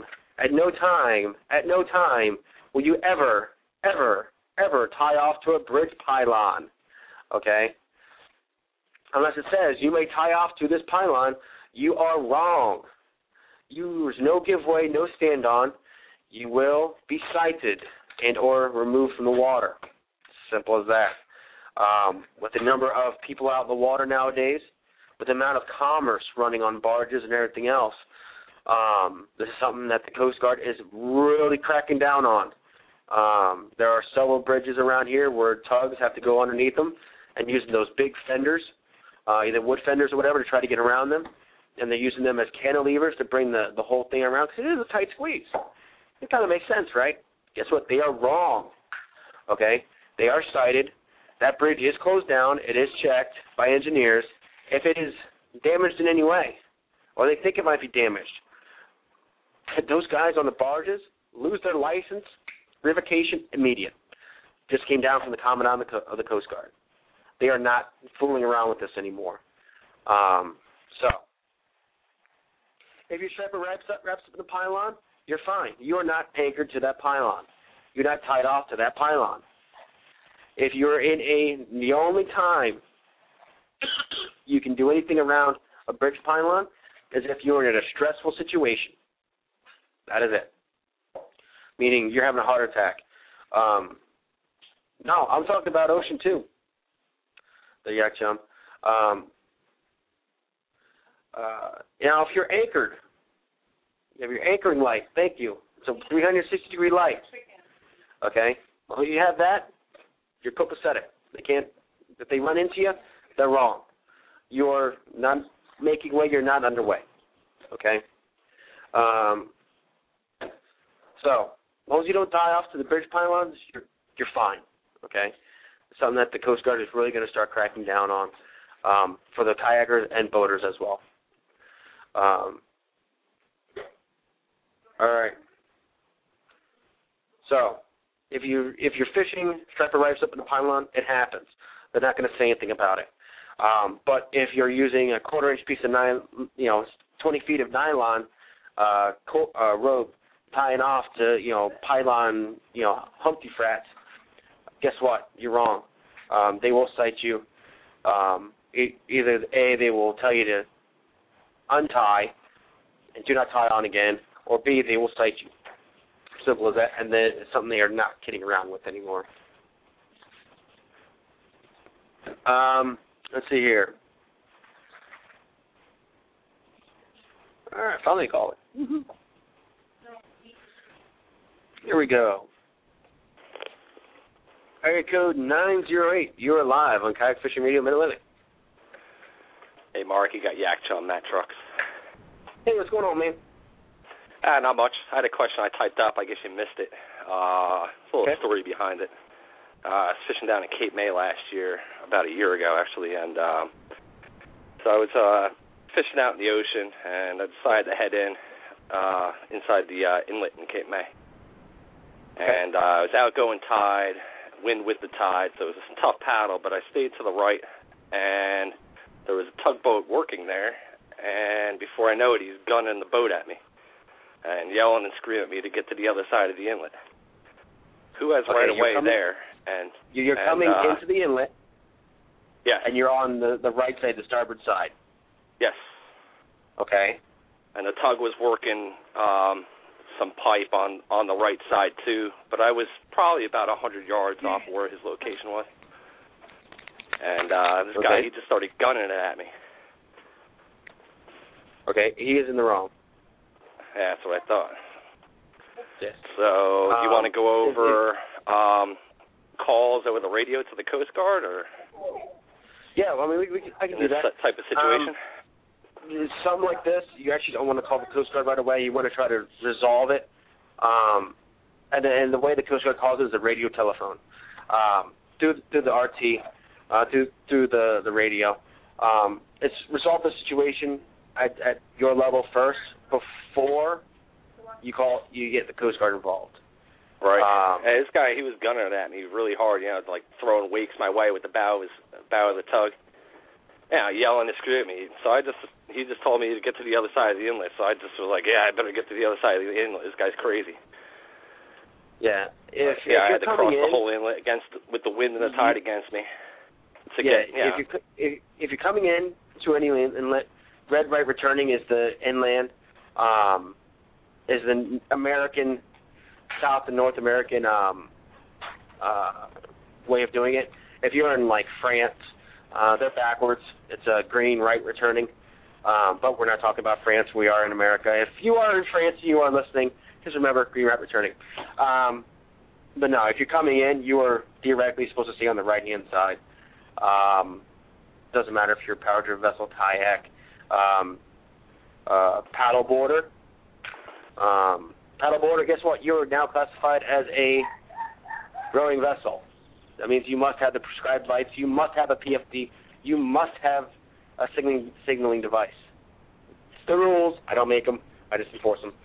will you ever tie off to a bridge pylon. Okay? Unless it says you may tie off to this pylon, you are wrong. There's no giveaway, no stand-on. You will be cited and or removed from the water. Simple as that. With the number of people out in the water nowadays, with the amount of commerce running on barges and everything else, this is something that the Coast Guard is really cracking down on. There are several bridges around here where tugs have to go underneath them and using those big fenders, either wood fenders or whatever, to try to get around them. And they're using them as cantilevers to bring the whole thing around, because it is a tight squeeze. It kind of makes sense, right? Guess what? They are wrong. Okay? They are cited. That bridge is closed down. It is checked by engineers. If it is damaged in any way, or they think it might be damaged, those guys on the barges lose their license, revocation immediate. Just came down from the Commandant of the Coast Guard. They are not fooling around with this anymore. So, if your striper wraps up in the pylon, you're fine. You are not anchored to that pylon. You're not tied off to that pylon. If you're the only time you can do anything around a bridge pylon is if you're in a stressful situation. That is it. Meaning you're having a heart attack. No, I'm talking about ocean too. The yak chum. Now, if you're anchored, you have your anchoring light. Thank you. It's a 360-degree light. Okay? Well, you have that, you're copacetic. If they run into you, they're wrong. You're not making way, you're not underway. Okay? So, as long as you don't tie off to the bridge pylons, you're fine. Okay? It's something that the Coast Guard is really going to start cracking down on for the kayakers and boaters as well. All right. So, if you're fishing, striper rifts up in the pylon, it happens. They're not going to say anything about it. But if you're using a quarter-inch piece of 20 feet of nylon rope tying off to pylon Humpty frats, guess what? You're wrong. They will cite you. Either A, they will tell you to untie and do not tie on again, or B, they will cite you. Simple as that, and then it's something they are not kidding around with anymore. Let's see here. All right, finally call it. Mm-hmm. Here we go. Area code 908. You're live on Kayak Fishing Radio Mid-Atlantic. Hey, Mark, you got Yak Chum, Matt Trucks. Hey, what's going on, man? Not much. I had a question I typed up. I guess you missed it. A little story behind it. I was fishing down in Cape May last year, about a year ago, actually, and so I was fishing out in the ocean, and I decided to head inside the inlet in Cape May. And I was outgoing tide, wind with the tide, so it was a tough paddle, but I stayed to the right, and there was a tugboat working there, and before I know it, he's gunning the boat at me and yelling and screaming at me to get to the other side of the inlet. Who has right away there? And you're coming into the inlet. Yeah. And you're on the right side, the starboard side. Yes. Okay. And the tug was working some pipe on the right side too, but I was probably about 100 yards off where his location was. And this guy, he just started gunning it at me. Okay, he is in the wrong. Yeah, that's what I thought. Yes. So, do you want to go over calls over the radio to the Coast Guard, or? Yeah, well, I mean, I can do that. This type of situation? Something like this, you actually don't want to call the Coast Guard right away. You want to try to resolve it. and the way the Coast Guard calls it is a radio telephone. Through the RT, through the radio. It's resolve the situation at your level first before you get the Coast Guard involved. Right. And this guy, he was gunning at me really hard, like throwing wakes my way with the bow of the tug. Yelling and screaming at me. So he just told me to get to the other side of the inlet. So I just was like, I better get to the other side of the inlet. This guy's crazy. Yeah. If I had to cross the whole inlet with the wind and the tide against me. If you're coming in to any inlet, red right returning is the inland, is the American, South and North American way of doing it. If you're in like France, they're backwards. It's a green right returning, but we're not talking about France. We are in America. If you are in France and you are listening, just remember green right returning. But no, if you're coming in, you are theoretically supposed to stay on the right-hand side. Doesn't matter if you're a power-driven vessel, kayak, paddleboarder. Paddleboarder, guess what? You're now classified as a rowing vessel. That means you must have the prescribed lights. You must have a PFD. You must have a signaling device. It's the rules. I don't make them. I just enforce them.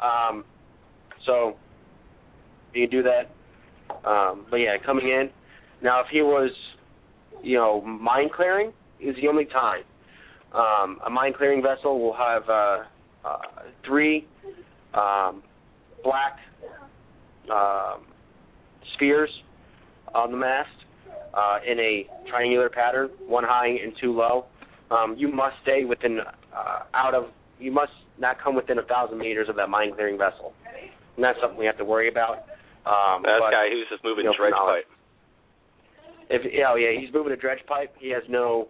So you can do that. But yeah, coming in. Now, if he was, mine clearing is the only time. A mine clearing vessel will have 3 black spheres on the mast in a triangular pattern, 1 high and 2 low. You must stay within you must not come within 1,000 meters of that mine clearing vessel. And that's something we have to worry about. Guy, he was just moving dredge pipe. He's moving a dredge pipe. He has no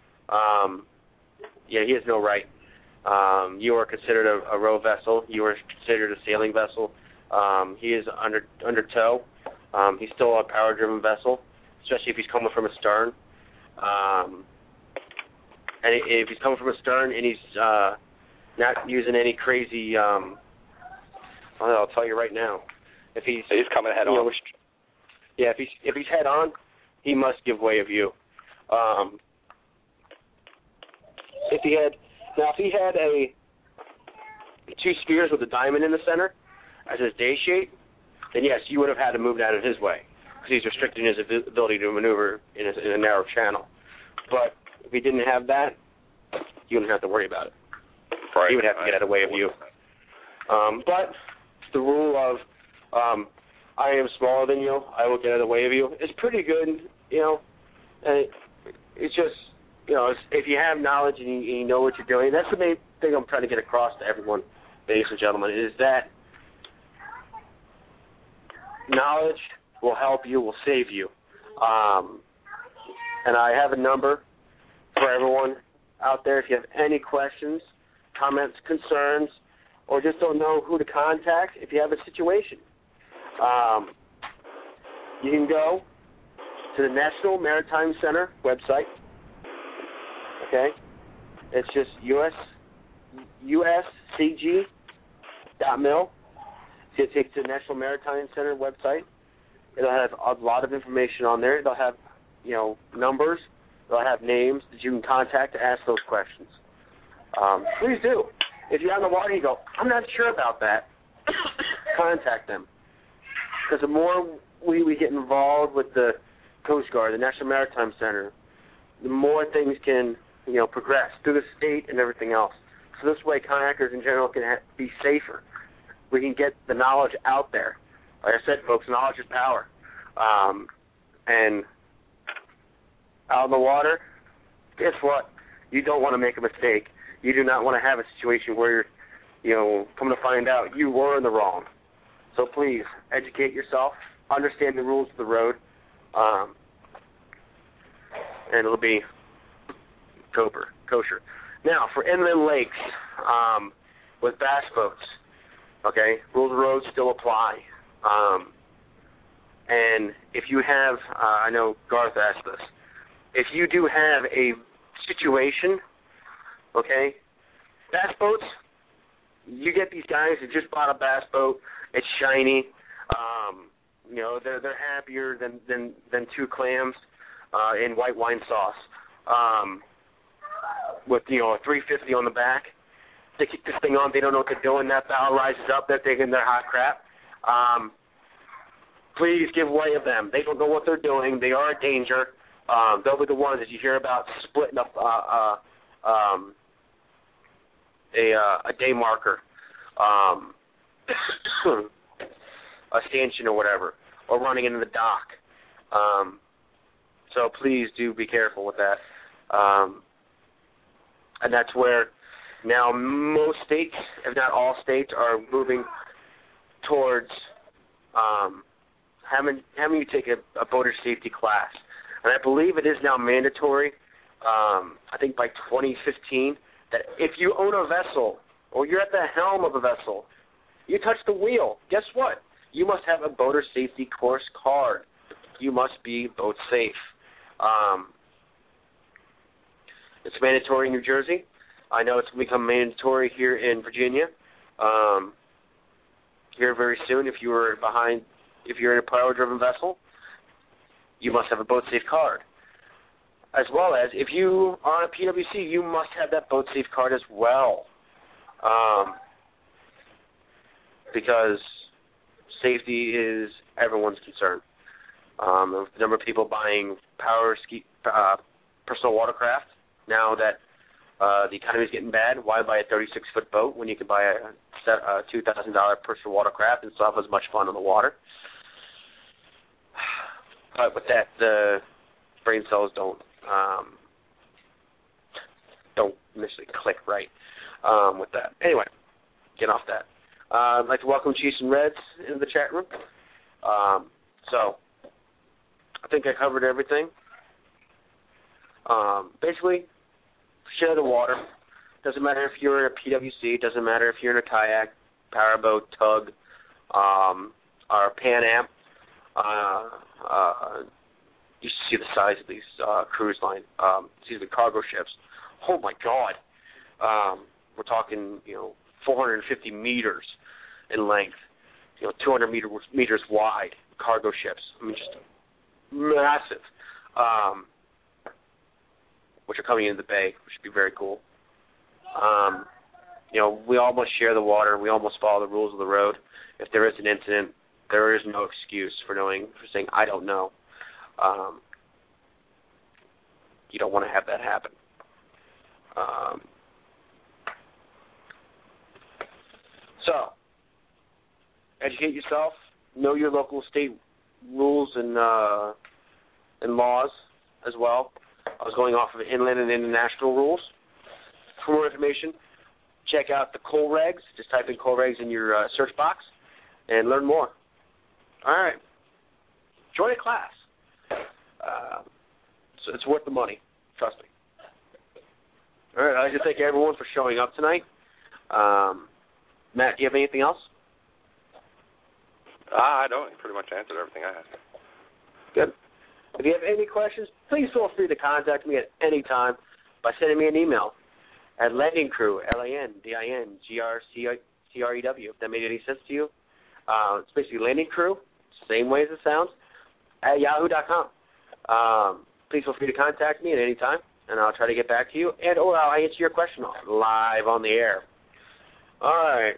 he has no right. You are considered a row vessel. You are considered a sailing vessel. He is under tow. He's still a power-driven vessel, especially if he's coming from a stern. And if he's coming from a stern and he's not using any crazy, I'll tell you right now, if he's coming head on. If he's head on, he must give way of view. If he had 2 spears with a diamond in the center as his day shape, then yes, you would have had to move that in his way because he's restricting his ability to maneuver in a narrow channel. But if he didn't have that, you wouldn't have to worry about it. Right. He would have to get out of the way of you. But the rule of I am smaller than you, I will get out of the way of you is pretty good, And it's just, if you have knowledge and you know what you're doing, that's the main thing I'm trying to get across to everyone, ladies and gentlemen, is that knowledge will help you, will save you. And I have a number for everyone out there. If you have any questions, comments, concerns, or just don't know who to contact, if you have a situation, you can go to the National Maritime Center website. Okay? It's just uscg.mil. So it takes to the National Maritime Center website. It'll have a lot of information on there. They'll have, numbers. They'll have names that you can contact to ask those questions. Please do. If you're on the water, you go, I'm not sure about that. Contact them. Because the more we get involved with the Coast Guard, the National Maritime Center, the more things can, progress through the state and everything else. So this way, kayakers in general can be safer. We can get the knowledge out there. Like I said, folks, knowledge is power. And out in the water, guess what? You don't want to make a mistake. You do not want to have a situation where you're, come to find out you were in the wrong. So please, educate yourself, understand the rules of the road, and it'll be kosher. Now, for inland lakes with bass boats, okay, rules of the road still apply. And if you have, I know Garth asked this, if you do have a situation, okay, bass boats, you get these guys that just bought a bass boat, it's shiny, They're happier than 2 clams in white wine sauce with a 350 on the back. They kick this thing on. They don't know what they're doing. That bow rises up. They're thinking they're hot crap. Please give way of them. They don't know what they're doing. They are a danger. They'll be the ones that you hear about splitting up a day marker, a stanchion or whatever, or running into the dock. So please do be careful with that. And that's where now most states, if not all states, are moving towards having you take a boater safety class. And I believe it is now mandatory, I think by 2015, that if you own a vessel or you're at the helm of a vessel, you touch the wheel, guess what? You must have a boater safety course card. You must be boat safe. It's mandatory in New Jersey. I know it's going to become mandatory here in Virginia. Here very soon, if you're in a power-driven vessel, you must have a boat safe card. As well as, if you are on a PWC, you must have that boat safe card as well. Because safety is everyone's concern. The number of people buying personal watercraft now that the economy is getting bad, why buy a 36-foot boat when you can buy a $2,000 personal watercraft and still have as much fun on the water? But with that, the brain cells don't initially click right with that. Anyway, get off that. I'd like to welcome Chiefs and Reds into the chat room. So I think I covered everything. Basically, share the water. Doesn't matter if you're in a PWC. Doesn't matter if you're in a kayak, powerboat, tug, or Pan Am. You should see the size of these cruise line, cargo ships. Oh my God! We're talking, 450 meters in length, 200 meters wide cargo ships. I mean, just massive. Which are coming into the bay, which would be very cool. We all must share the water. We all must follow the rules of the road. If there is an incident, there is no excuse for saying, I don't know. You don't want to have that happen. So, educate yourself. Know your local state rules and laws as well. I was going off of inland and international rules. For more information, check out the COLREGs. Just type in COLREGs in your search box and learn more. All right. Join a class. So it's worth the money. Trust me. All right. I'd like to thank everyone for showing up tonight. Matt, do you have anything else? I don't. You pretty much answered everything I asked. Good. If you have any questions, please feel free to contact me at any time by sending me an email at landingcrew, LANDINGRCREW, if that made any sense to you. It's basically landing crew, same way as it sounds, at yahoo.com. Please feel free to contact me at any time, and I'll try to get back to you, or I'll answer your question live on the air. All right.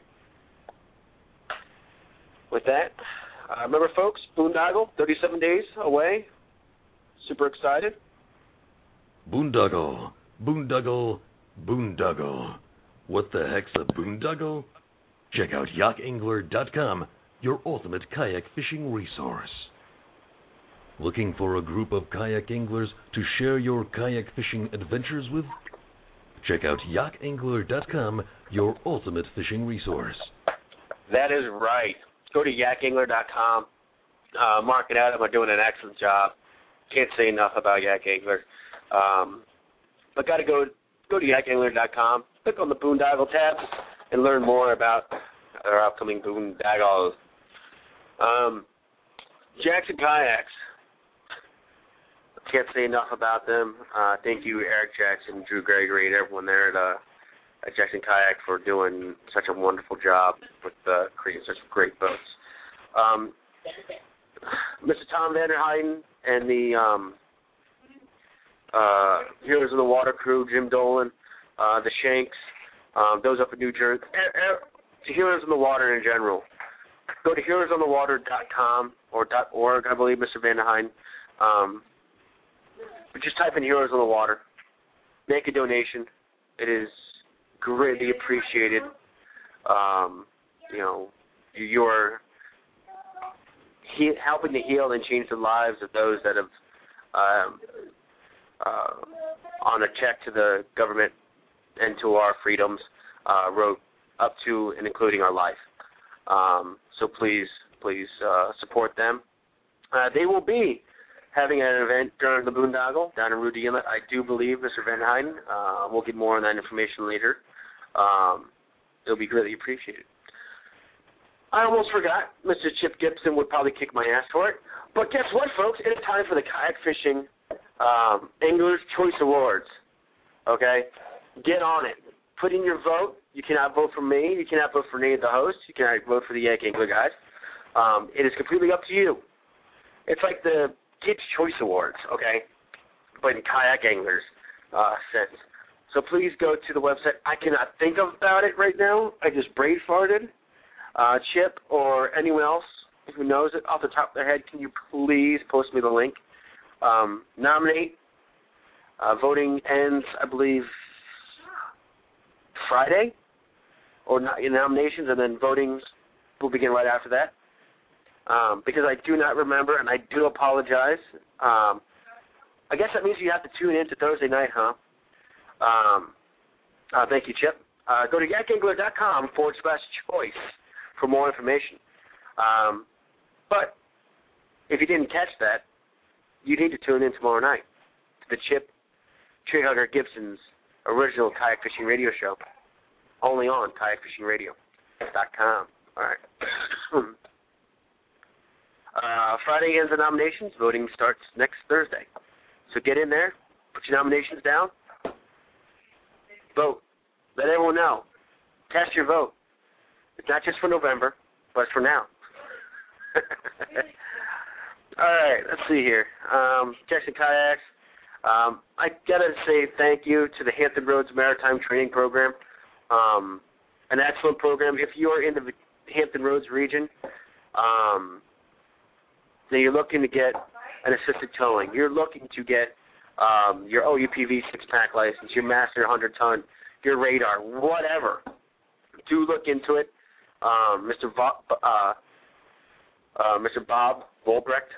With that, remember, folks, Boondoggle, 37 days away. Super excited. Boondoggle, boondoggle, boondoggle. What the heck's a boondoggle? Check out yakangler.com, your ultimate kayak fishing resource. Looking for a group of kayak anglers to share your kayak fishing adventures with? Check out yakangler.com, your ultimate fishing resource. That is right. Go to yakangler.com. Mark and Adam are doing an excellent job. Can't say enough about Yak Angler. But got to go to yakangler.com, click on the Boondoggle tab, and learn more about our upcoming Boondoggles. Jackson Kayaks. Can't say enough about them. Thank you, Eric Jackson, Drew Gregory, and everyone there at Jackson Kayak for doing such a wonderful job with creating such great boats. Mr. Tom Vanderheiden and the Heroes of the Water crew, Jim Dolan, the Shanks, those up in New Jersey, Heroes of the Water in general. Go to heroesonthewater.com or .org, I believe, Mr. Vanderheiden. But just type in Heroes of the Water. Make a donation. It is greatly appreciated. You're helping to heal and change the lives of those that have on a check to the government and to our freedoms, wrote up to and including our life. So please support them. They will be having an event during the Boondoggle down in Rudy Inlet. I do believe, Mr. Van Heiden. We'll get more on that information later. It'll be greatly appreciated. I almost forgot. Mr. Chip Gibson would probably kick my ass for it. But guess what, folks? It's time for the Kayak Fishing Angler's Choice Awards. Okay? Get on it. Put in your vote. You cannot vote for me. You cannot vote for any of the hosts. You cannot vote for the Yak Angler guys. It is completely up to you. It's like the Kids' Choice Awards, okay? But in kayak anglers' sense. So please go to the website. I cannot think about it right now. I just brain farted. Chip or anyone else who knows it off the top of their head, can you please post me the link? Nominate. Voting ends, I believe, Friday, or in nominations, and then voting will begin right after that. Because I do not remember, and I do apologize. I guess that means you have to tune in to Thursday night, huh? Thank you, Chip. Go to yakangler.com/choice for more information. But if you didn't catch that, you need to tune in tomorrow night to the Chip Treehugger Gibson's original kayak fishing radio show, only on kayakfishingradio.com. All right. Friday ends the nominations. Voting starts next Thursday. So get in there, put your nominations down, vote. Let everyone know. Cast your vote. It's not just for November, but for now. All right, let's see here. Jackson Kayaks. I got to say thank you to the Hampton Roads Maritime Training Program. An excellent program. If you're in the Hampton Roads region, then you're looking to get an assisted towing. You're looking to get your OUPV 6-pack license, your Master 100-ton, your radar, whatever. Do look into it. Mr. Bob Volbrecht,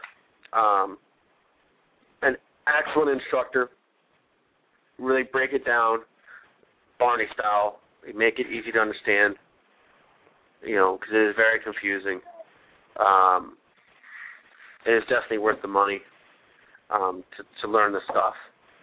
an excellent instructor. Really break it down, Barney style. Make it easy to understand, because it is very confusing. It is definitely worth the money to learn the stuff.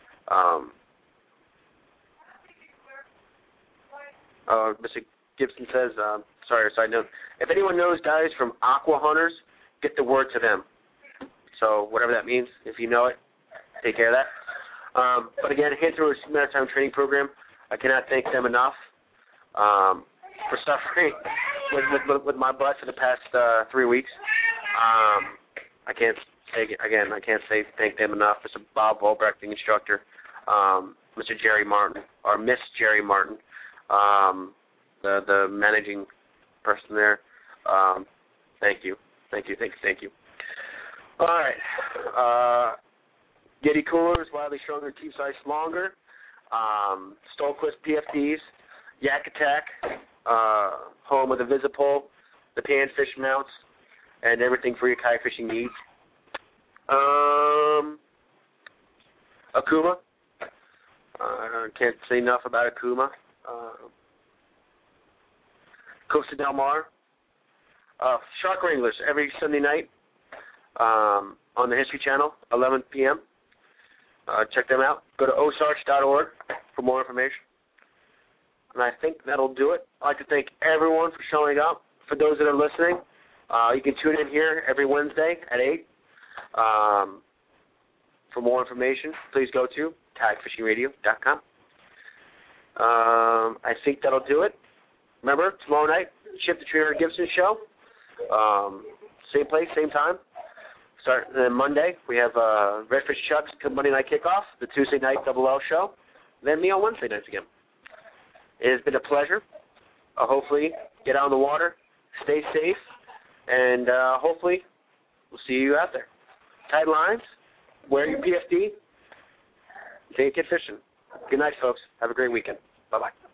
Mr. Gibson says, sorry, side note, if anyone knows guys from Aqua Hunters, get the word to them. So whatever that means, if you know it, take care of that. But again, Hampton Roads Maritime Training Program, I cannot thank them enough for suffering with my butt for the past 3 weeks. I can't say thank them enough. Mr. Bob Volbrecht, the instructor, Mr. Jerry Martin, or Miss Jerry Martin, the managing person there. Thank you. All right. Yeti Coolers, Wildly Stronger, Keeps Ice Longer, Stolquist PFDs, Yak Attack, home of the Visipole, the Panfish mounts, and everything for your kayak fishing needs. Akuma. I can't say enough about Akuma. Costa Del Mar. Shark Wranglers every Sunday night on the History Channel, 11 p.m. Check them out. Go to osarch.org for more information. And I think that'll do it. I'd like to thank everyone for showing up. For those that are listening, you can tune in here every Wednesday at 8. For more information, please go to kayakfishingradio.com. I think that'll do it. Remember, tomorrow night, Chip the Treehugger Gibson show. same place, same time. Start Monday. We have Redfish Chuck's Monday night kickoff, the Tuesday night Double L show, then me on Wednesday nights again. It has been a pleasure. Hopefully, get out on the water, stay safe, and hopefully we'll see you out there. Tight lines, wear your PFD, take it fishing. Good night, folks. Have a great weekend. Bye-bye.